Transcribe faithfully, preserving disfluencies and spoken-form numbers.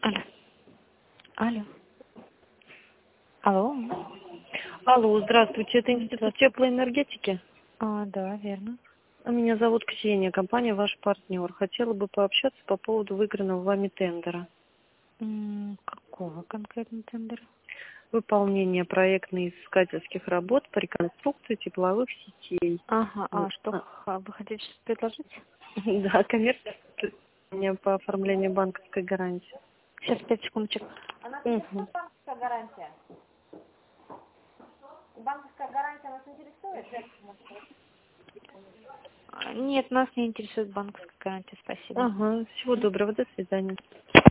Алло. Алло. Алло. Алло, здравствуйте, это Институт теплой энергетики? А, да, верно. Меня зовут Ксения, компания «Ваш партнер». Хотела бы пообщаться по поводу выигранного вами тендера. М, Какого конкретно тендера? Выполнение проектно-искательских работ по реконструкции тепловых сетей. Ага, а Вот. что А, х- вы хотите что-то предложить? Да, коммерческое предложение по оформлению банковской гарантии. Сейчас, пять секундочек. Мгм. Банковская гарантия. Банковская гарантия нас интересует? А, Нет, нас не интересует банковская гарантия, спасибо. Ага, всего доброго, до свидания.